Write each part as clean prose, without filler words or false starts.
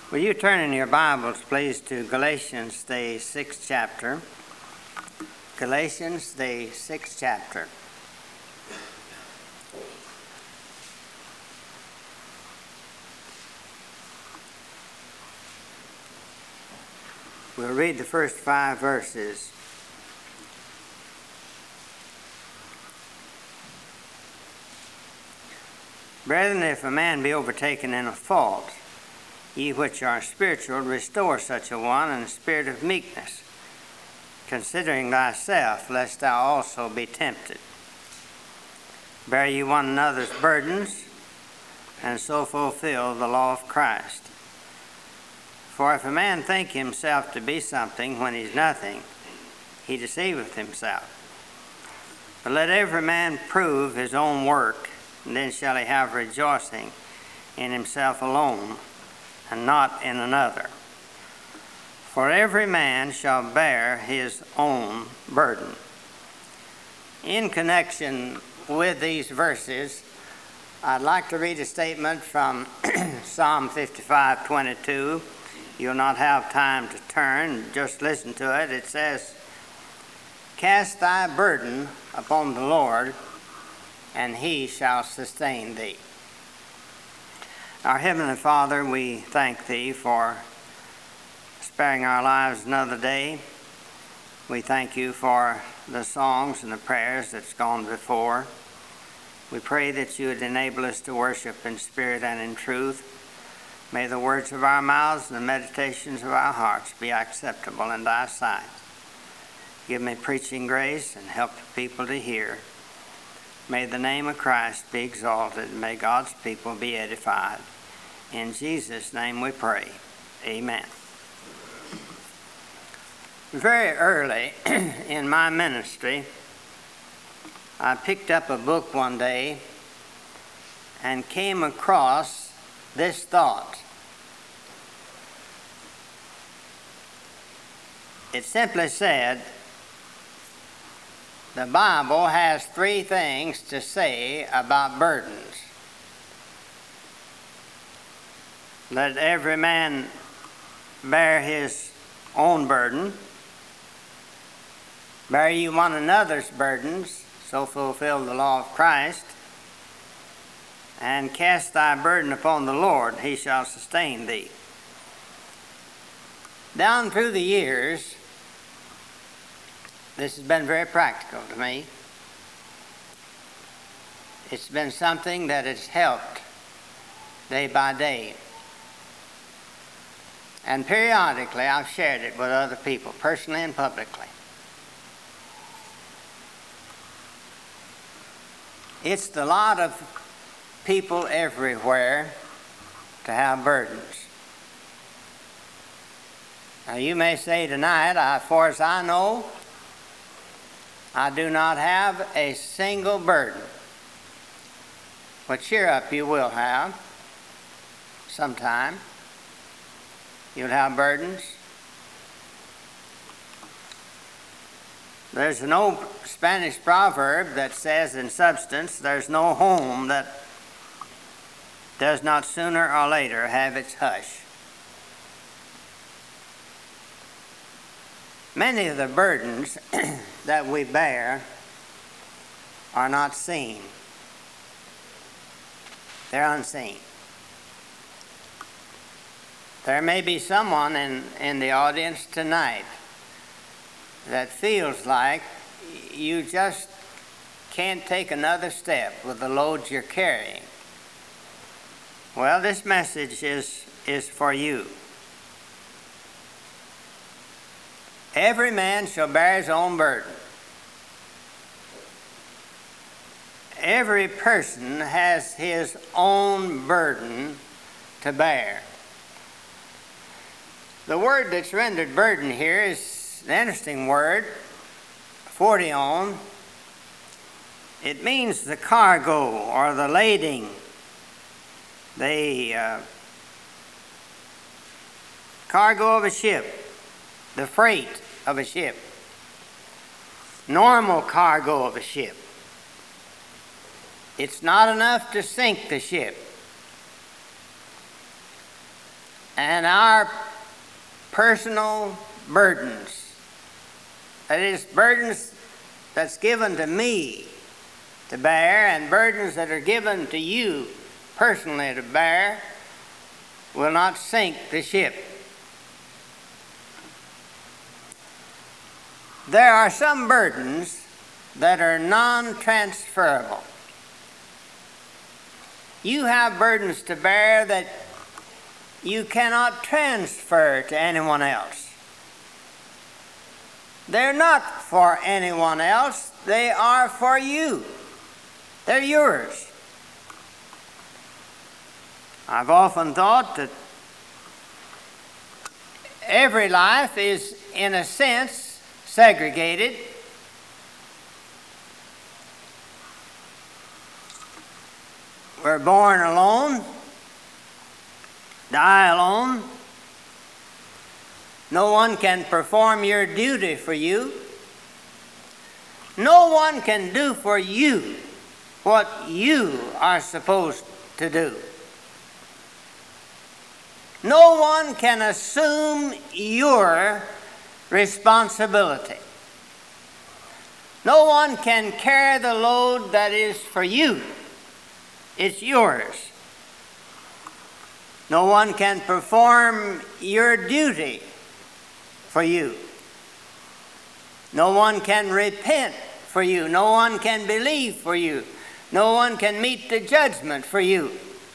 Will you turn in your Bibles, please, to Galatians, the 6th chapter. Galatians, the 6th chapter. We'll read the first 5 verses. Brethren, if a man be overtaken in a fault, ye which are spiritual, restore such a one in a spirit of meekness, considering thyself, lest thou also be tempted. Bear ye one another's burdens, and so fulfill the law of Christ. For if a man think himself to be something when he's nothing, he deceiveth himself. But let every man prove his own work, and then shall he have rejoicing in himself alone, and not in another. For every man shall bear his own burden. In connection with these verses, I'd like to read a statement from Psalm 55:22. You'll not have time to turn, just listen to it. It says, "Cast thy burden upon the Lord, and he shall sustain thee." Our Heavenly Father, we thank Thee for sparing our lives another day. We thank You for the songs and the prayers that's gone before. We pray that You would enable us to worship in spirit and in truth. May the words of our mouths and the meditations of our hearts be acceptable in Thy sight. Give me preaching grace and help the people to hear. May the name of Christ be exalted, and may God's people be edified. In Jesus' name we pray. Amen. Very early in my ministry, I picked up a book one day and came across this thought. It simply said, the Bible has 3 things to say about burdens. Let every man bear his own burden. Bear ye one another's burdens, so fulfill the law of Christ. And cast thy burden upon the Lord, he shall sustain thee. Down through the years, this has been very practical to me. It's been something that has helped day by day. And periodically, I've shared it with other people, personally and publicly. It's the lot of people everywhere to have burdens. Now, you may say tonight, as far as I know, I do not have a single burden. But cheer up, you will have sometime. You'll have burdens. There's an old Spanish proverb that says, in substance, there's no home that does not sooner or later have its hush. Many of the burdens that we bear are not seen. They're unseen. There may be someone in the audience tonight that feels like you just can't take another step with the loads you're carrying. Well, this message is for you. Every man shall bear his own burden. Every person has his own burden to bear. The word that's rendered burden here is an interesting word, fortion. It means the cargo or the lading, the cargo of a ship, the freight of a ship, normal cargo of a ship. It's not enough to sink the ship. and our personal burdens. That is, burdens that's given to me to bear, and burdens that are given to you personally to bear, will not sink the ship. There are some burdens that are non-transferable. You have burdens to bear that you cannot transfer to anyone else. They're not for anyone else, they are for you. They're yours. I've often thought that every life is, in a sense, segregated. We're born alone, die alone. No one can perform your duty for you. No one can do for you what you are supposed to do. No one can assume your responsibility. No one can carry the load that is for you. It's yours. No one can perform your duty for you. No one can repent for you. No one can believe for you. No one can meet the judgment for you.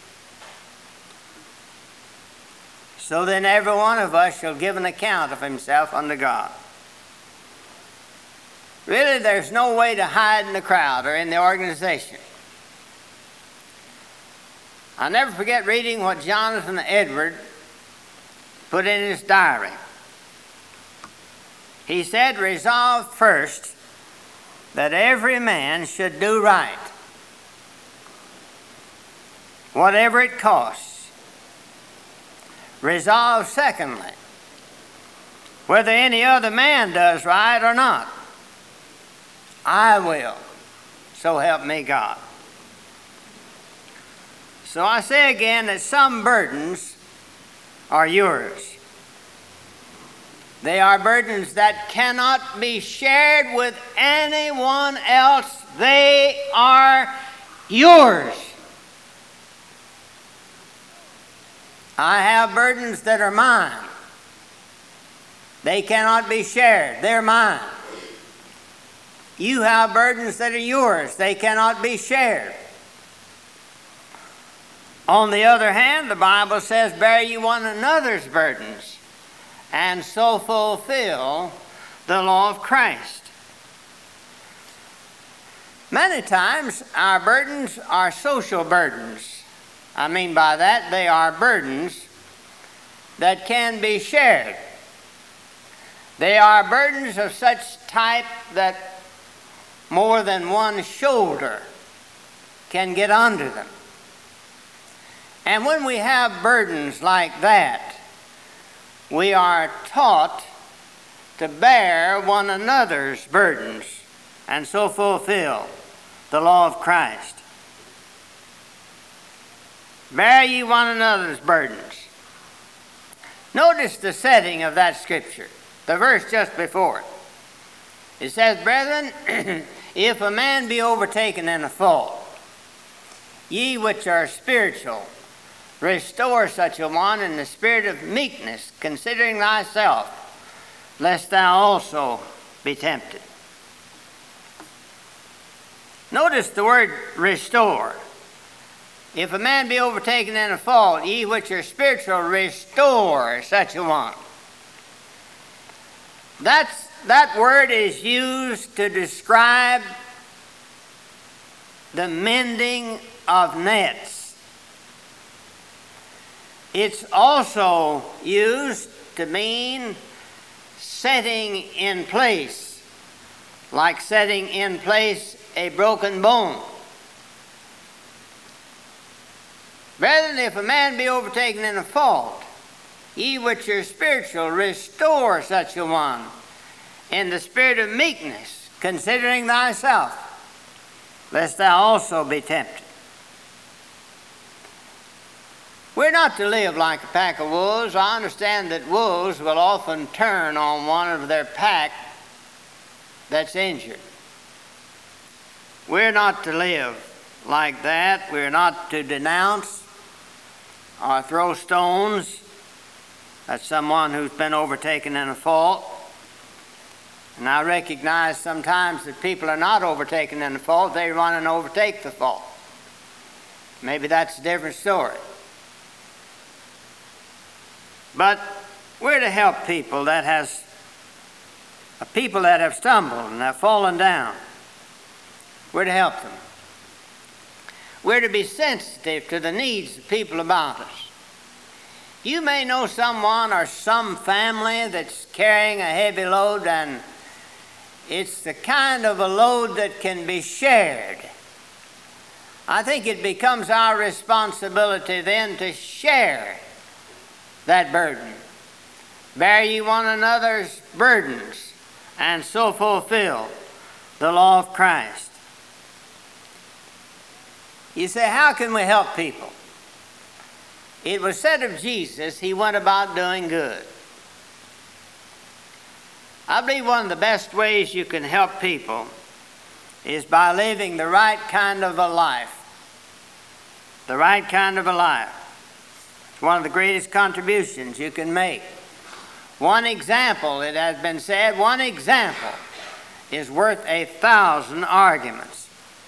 So then every one of us shall give an account of himself unto God. Really, there's no way to hide in the crowd or in the organization. I'll never forget reading what Jonathan Edward put in his diary. He said, "Resolve first that every man should do right, whatever it costs. Resolve secondly, whether any other man does right or not. I will, so help me God." So I say again that some burdens are yours. They are burdens that cannot be shared with anyone else. They are yours. I have burdens that are mine. They cannot be shared. They're mine. You have burdens that are yours. They cannot be shared. On the other hand, the Bible says, "Bear ye one another's burdens, and so fulfill the law of Christ." Many times our burdens are social burdens. I mean by that, they are burdens that can be shared. They are burdens of such type that more than one shoulder can get under them. And when we have burdens like that, we are taught to bear one another's burdens and so fulfill the law of Christ. Bear ye one another's burdens. Notice the setting of that scripture, the verse just before it. It says, "Brethren, if a man be overtaken in a fault, ye which are spiritual, restore such a one in the spirit of meekness, considering thyself, lest thou also be tempted." Notice the word restore. If a man be overtaken in a fault, ye which are spiritual, restore such a one. That word is used to describe the mending of nets. It's also used to mean setting in place, like setting in place a broken bone. Brethren, if a man be overtaken in a fault, ye which are spiritual, restore such a one in the spirit of meekness, considering thyself, lest thou also be tempted. We're not to live like a pack of wolves. I understand that wolves will often turn on one of their pack that's injured. We're not to live like that. We're not to denounce or throw stones at someone who's been overtaken in a fault. And I recognize sometimes that people are not overtaken in a fault. They run and overtake the fault. Maybe that's a different story. But we're to help people that have stumbled and have fallen down. We're to help them. We're to be sensitive to the needs of people about us. You may know someone or some family that's carrying a heavy load, and it's the kind of a load that can be shared. I think it becomes our responsibility then to share that burden. Bear ye one another's burdens, and so fulfill the law of Christ. You say, how can we help people? It was said of Jesus, he went about doing good. I believe one of the best ways you can help people is by living the right kind of a life. The right kind of a life. It's one of the greatest contributions you can make. One example, it has been said, one example is worth 1,000 arguments.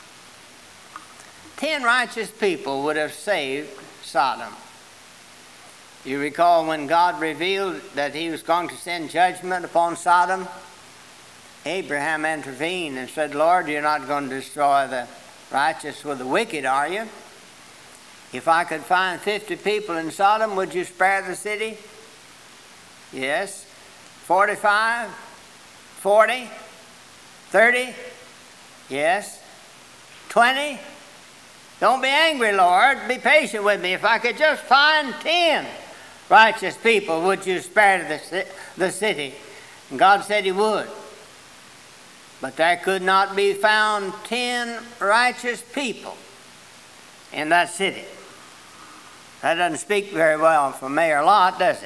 10 righteous people would have saved Sodom. You recall when God revealed that he was going to send judgment upon Sodom? Abraham intervened and said, Lord, you're not going to destroy the righteous with the wicked, are you? If I could find 50 people in Sodom, would you spare the city? Yes. 45? 40? 30? Yes. 20? Don't be angry, Lord. Be patient with me. If I could just find 10 righteous people, would you spare the city? And God said he would. But there could not be found 10 righteous people in that city. That doesn't speak very well for Mayor Lot, does it?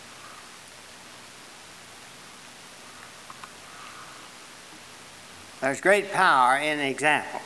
There's great power in example.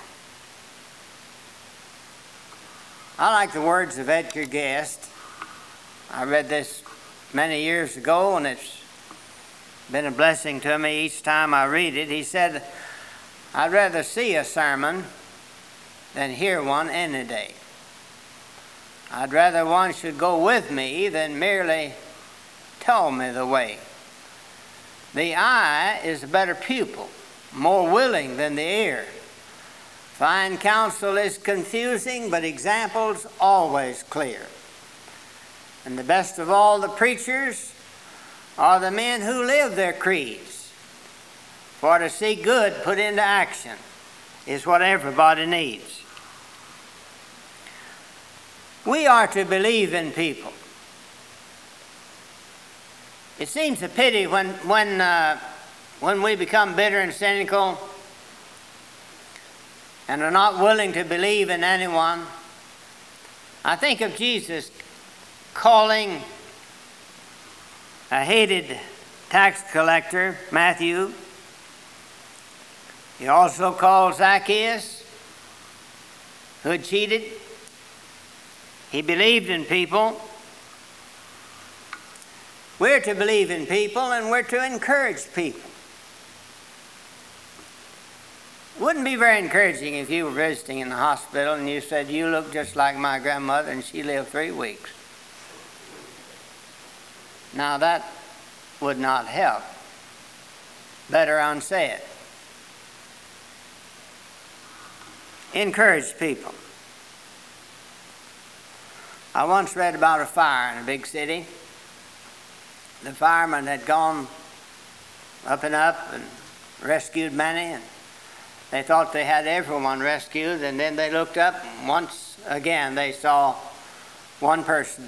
I like the words of Edgar Guest. I read this many years ago, and it's been a blessing to me each time I read it. He said, I'd rather see a sermon than hear one any day. I'd rather one should go with me than merely tell me the way. The eye is a better pupil, more willing than the ear. Fine counsel is confusing, but example's always clear. And the best of all the preachers are the men who live their creeds. For to see good put into action is what everybody needs. We are to believe in people. It seems a pity when we become bitter and cynical and are not willing to believe in anyone. I think of Jesus calling a hated tax collector, Matthew. He also called Zacchaeus, who had cheated. He believed in people. We're to believe in people, and we're to encourage people. It wouldn't be very encouraging if you were visiting in the hospital and you said, you look just like my grandmother and she lived 3 weeks. Now that would not help. Better unsaid. Encourage people. I once read about a fire in a big city. The firemen had gone up and rescued many, and they thought they had everyone rescued, and then they looked up, and once again they saw one person.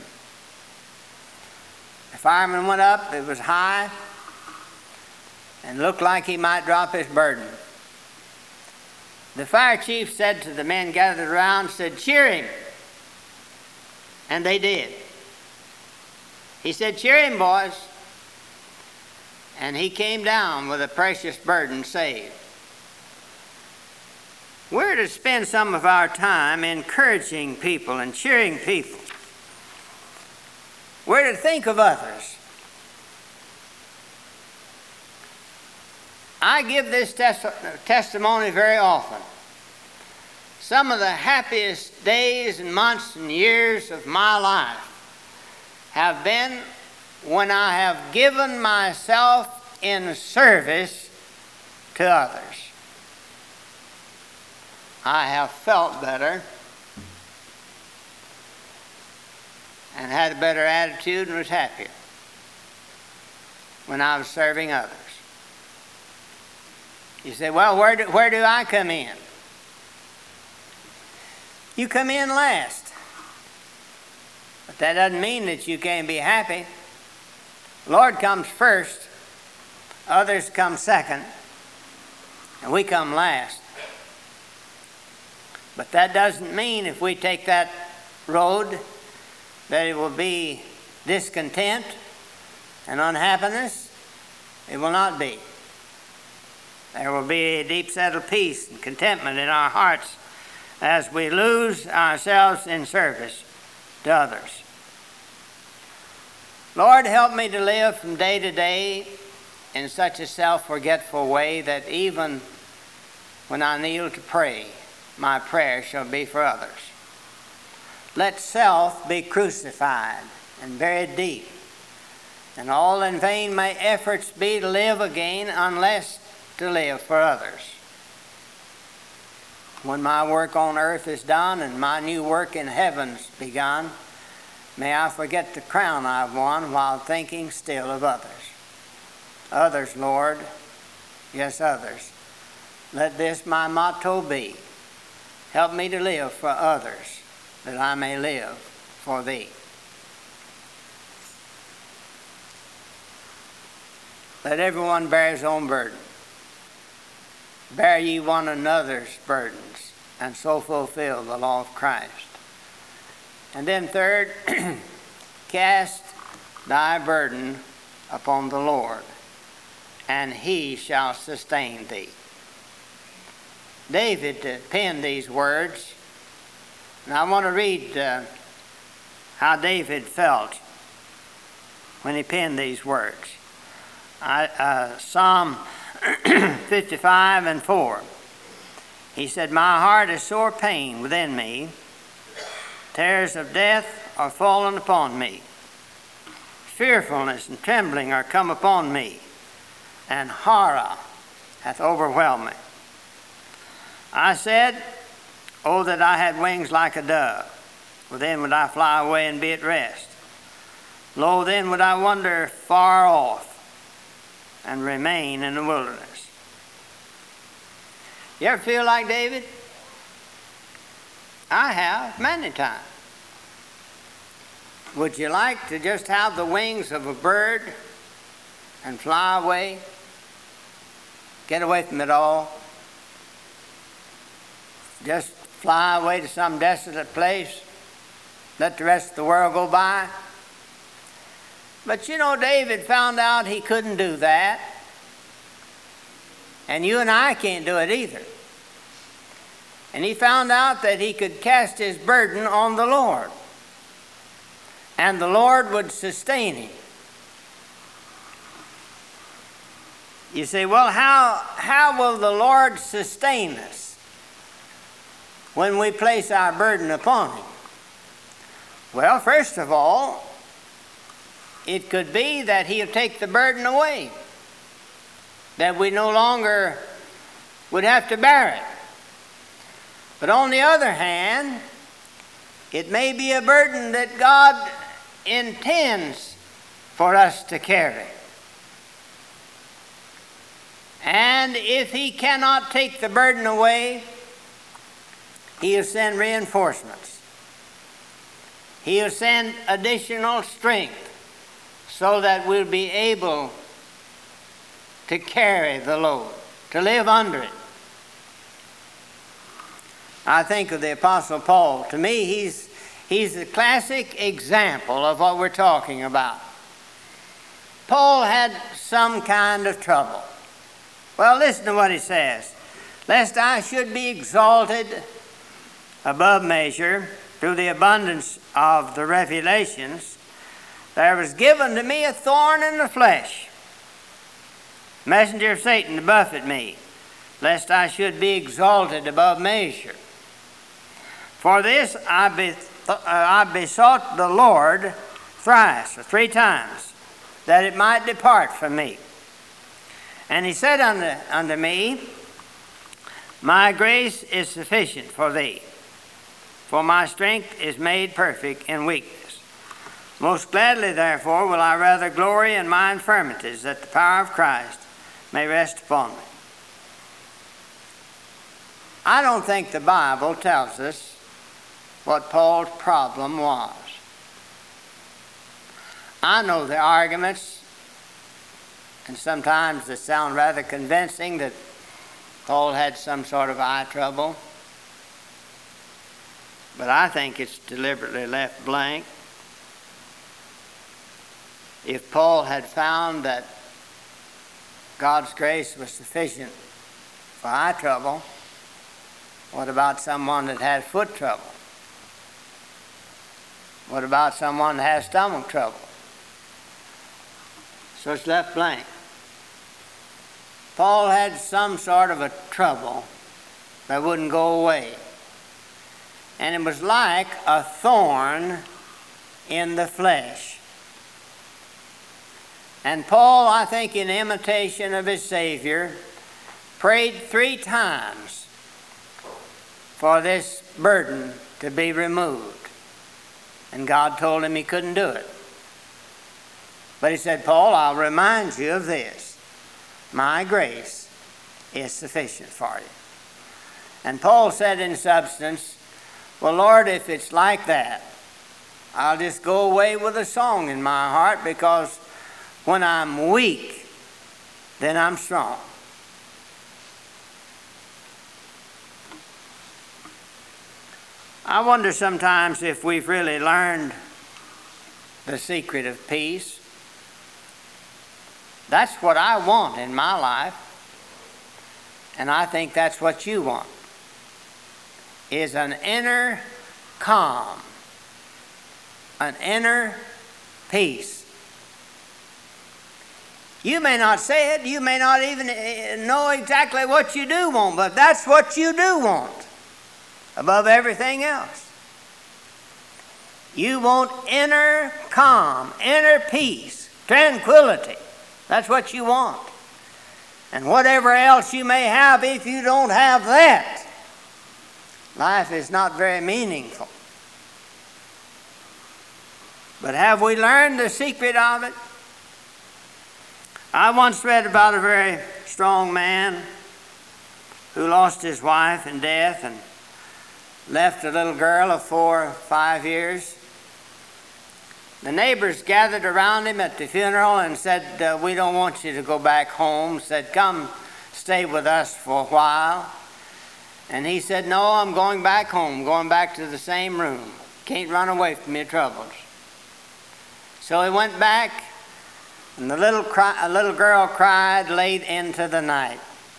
The fireman went up, it was high, and looked like he might drop his burden. The fire chief said to the men gathered around, said, cheer him. And they did. He said, cheer him, boys. And he came down with a precious burden saved. We're to spend some of our time encouraging people and cheering people. We're to think of others. I give this testimony very often. Some of the happiest days and months and years of my life have been when I have given myself in service to others. I have felt better and had a better attitude and was happier when I was serving others. You say, well, where do I come in? You come in last. But that doesn't mean that you can't be happy. The Lord comes first, others come second, and we come last. But that doesn't mean if we take that road that it will be discontent and unhappiness. It will not be. There will be a deep settled peace and contentment in our hearts as we lose ourselves in service to others. Lord, help me to live from day to day in such a self-forgetful way that even when I kneel to pray, my prayer shall be for others. Let self be crucified and buried deep, and all in vain may efforts be to live again unless to live for others. When my work on earth is done and my new work in heaven's begun, may I forget the crown I've won while thinking still of others. Others, Lord, yes, others. Let this my motto be. Help me to live for others, that I may live for Thee. Let everyone bear his own burden. Bear ye one another's burdens, and so fulfill the law of Christ. And then third, cast thy burden upon the Lord, and He shall sustain thee. David penned these words, and I want to read how David felt when he penned these words. Psalm 55 and 4. He said, my heart is sore pain within me. Terrors of death are fallen upon me. Fearfulness and trembling are come upon me, and horror hath overwhelmed me. I said, oh, that I had wings like a dove, for then would I fly away and be at rest. Lo, then would I wander far off and remain in the wilderness. You ever feel like David? I have, many times. Would you like to just have the wings of a bird and fly away? Get away from it all? Just fly away to some desolate place? Let the rest of the world go by? But you know, David found out he couldn't do that. And you and I can't do it either. And he found out that he could cast his burden on the Lord, and the Lord would sustain him. You say, well, how will the Lord sustain us when we place our burden upon Him? Well, first of all, it could be that He'll take the burden away, that we no longer would have to bear it. But on the other hand, it may be a burden that God intends for us to carry. And if He cannot take the burden away, He'll send reinforcements. He'll send additional strength so that we'll be able to carry the load, to live under it. I think of the Apostle Paul. To me, he's He's the classic example of what we're talking about. Paul had some kind of trouble. Well, listen to what he says. Lest I should be exalted above measure through the abundance of the revelations, there was given to me a thorn in the flesh, messenger of Satan to buffet me, lest I should be exalted above measure. For this I besought the Lord thrice, or 3 times, that it might depart from me. And he said unto me, My grace is sufficient for thee, for my strength is made perfect in weakness. Most gladly, therefore, will I rather glory in my infirmities, that the power of Christ may rest upon me. I don't think the Bible tells us what Paul's problem was. I know the arguments, and sometimes they sound rather convincing, that Paul had some sort of eye trouble. But I think it's deliberately left blank. If Paul had found that God's grace was sufficient for eye trouble, what about someone that had foot trouble? What about someone that has stomach trouble? So it's left blank. Paul had some sort of a trouble that wouldn't go away. And it was like a thorn in the flesh. And Paul, I think in imitation of his Savior, prayed 3 times for this burden to be removed. And God told him he couldn't do it. But he said, Paul, I'll remind you of this. My grace is sufficient for you. And Paul said in substance, well, Lord, if it's like that, I'll just go away with a song in my heart, because when I'm weak, then I'm strong. I wonder sometimes if we've really learned the secret of peace. That's what I want in my life, and I think that's what you want, is an inner calm, an inner peace. You may not say it, you may not even know exactly what you do want, but that's what you do want above everything else. You want inner calm, inner peace, tranquility. That's what you want. And whatever else you may have, if you don't have that, life is not very meaningful. But have we learned the secret of it? I once read about a very strong man who lost his wife in death and left a little girl of 4 or 5 years. The neighbors gathered around him at the funeral and said, we don't want you to go back home. Said, come stay with us for a while. And he said, no, I'm going back home, going back to the same room. Can't run away from your troubles. So he went back, and a little girl cried late into the night.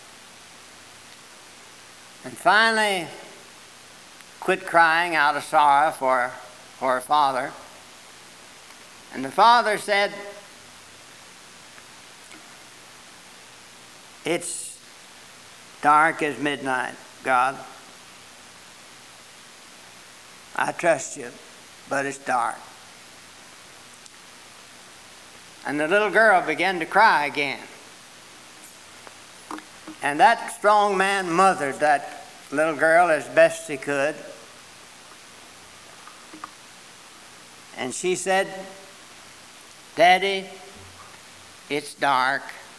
And finally quit crying out of sorrow for her father. And the father said, it's dark as midnight, God. I trust you, but it's dark. And the little girl began to cry again. And that strong man mothered that little girl as best he could. And she said, Daddy, it's dark,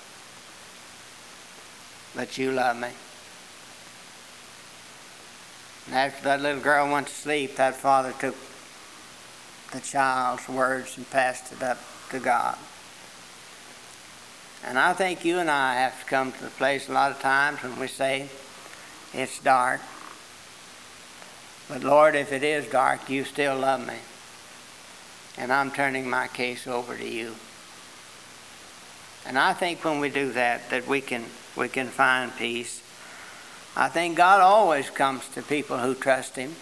but you love me. And after that little girl went to sleep, that father took the child's words and passed it up to God. And I think you and I have to come to the place a lot of times when we say, it's dark, But Lord, if it is dark, you still love me. And I'm turning my case over to you. And I think when we do that, that we can find peace. I think God always comes to people who trust Him.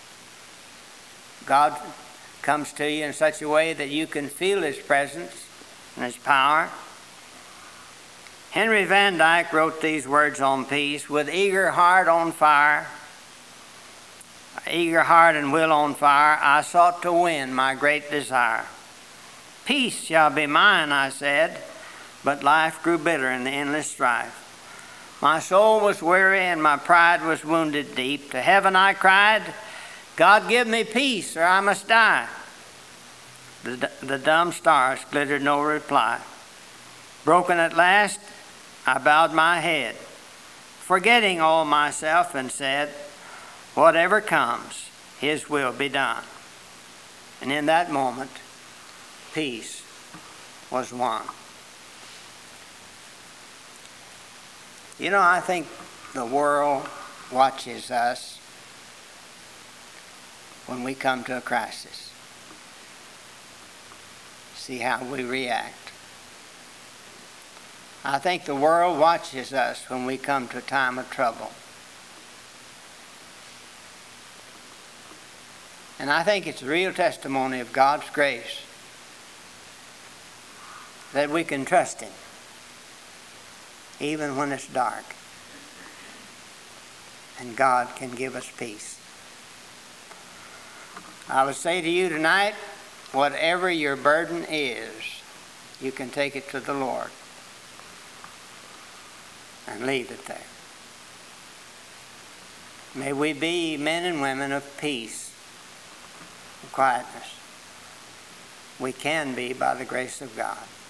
God comes to you in such a way that you can feel His presence and His power. Henry Van Dyke wrote these words on peace: with eager heart on fire, eager heart and will on fire, I sought to win my great desire. Peace shall be mine, I said, but life grew bitter in the endless strife. My soul was weary and my pride was wounded deep. To heaven I cried, God give me peace or I must die. The dumb stars glittered no reply. Broken at last, I bowed my head, forgetting all myself, and said, whatever comes, His will be done. And in that moment, peace was won. You know, I think the world watches us when we come to a crisis. See how we react. I think the world watches us when we come to a time of trouble. And I think it's a real testimony of God's grace that we can trust Him even when it's dark. And God can give us peace. I would say to you tonight, whatever your burden is, you can take it to the Lord and leave it there. May we be men and women of peace and quietness. We can be by the grace of God.